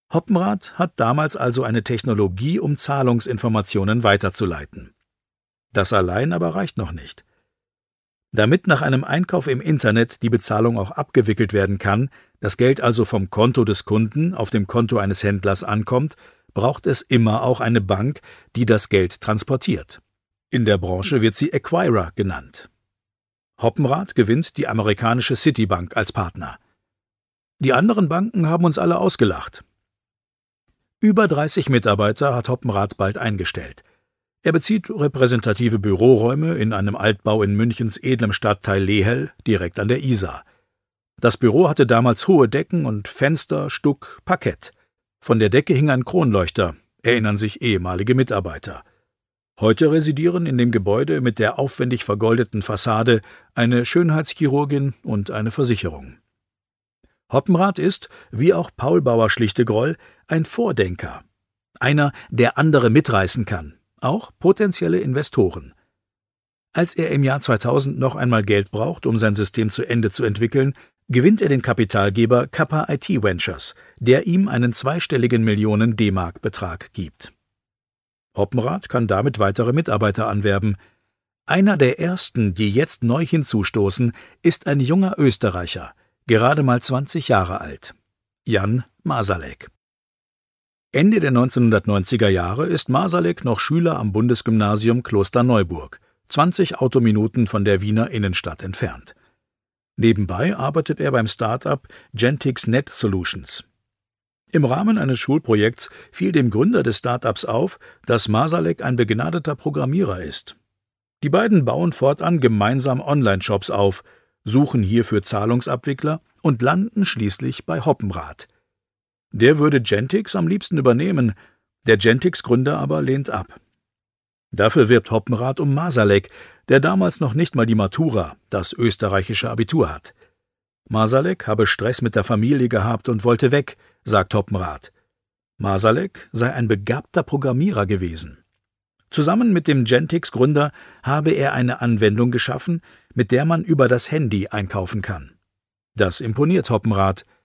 Hoppenrath hat damals also eine Technologie, um Zahlungsinformationen weiterzuleiten. Das allein aber reicht noch nicht. Damit nach einem Einkauf im Internet die Bezahlung auch abgewickelt werden kann, das Geld also vom Konto des Kunden auf dem Konto eines Händlers ankommt, braucht es immer auch eine Bank, die das Geld transportiert. In der Branche wird sie Acquirer genannt. Hoppenrath gewinnt die amerikanische Citibank als Partner. Die anderen Banken haben uns alle ausgelacht. Über 30 Mitarbeiter hat Hoppenrath bald eingestellt. Er bezieht repräsentative Büroräume in einem Altbau in Münchens edlem Stadtteil Lehel, direkt an der Isar. Das Büro hatte damals hohe Decken und Fenster, Stuck, Parkett. Von der Decke hing ein Kronleuchter, erinnern sich ehemalige Mitarbeiter. Heute residieren in dem Gebäude mit der aufwendig vergoldeten Fassade eine Schönheitschirurgin und eine Versicherung. Hoppenrath ist, wie auch Paul Bauer-Schlichtegroll, ein Vordenker. Einer, der andere mitreißen kann, auch potenzielle Investoren. Als er im Jahr 2000 noch einmal Geld braucht, um sein System zu Ende zu entwickeln, gewinnt er den Kapitalgeber Kappa IT Ventures, der ihm einen zweistelligen Millionen D-Mark-Betrag gibt. Hoppenrath kann damit weitere Mitarbeiter anwerben. Einer der ersten, die jetzt neu hinzustoßen, ist ein junger Österreicher, gerade mal 20 Jahre alt, Jan Masalek. Ende der 1990er Jahre ist Masalek noch Schüler am Bundesgymnasium Klosterneuburg, 20 Autominuten von der Wiener Innenstadt entfernt. Nebenbei arbeitet er beim Start-up Gentix Net Solutions. Im Rahmen eines Schulprojekts fiel dem Gründer des Start-ups auf, dass Masalek ein begnadeter Programmierer ist. Die beiden bauen fortan gemeinsam Online-Shops auf, suchen hierfür Zahlungsabwickler und landen schließlich bei Hoppenrath. Der würde Gentix am liebsten übernehmen, der Gentix-Gründer aber lehnt ab. Dafür wirbt Hoppenrath um Masalek, der damals noch nicht mal die Matura, das österreichische Abitur hat. Masalek habe Stress mit der Familie gehabt und wollte weg, sagt Hoppenrath. Masalek sei ein begabter Programmierer gewesen. Zusammen mit dem Gentix-Gründer habe er eine Anwendung geschaffen, mit der man über das Handy einkaufen kann. Das imponiert Hoppenrath.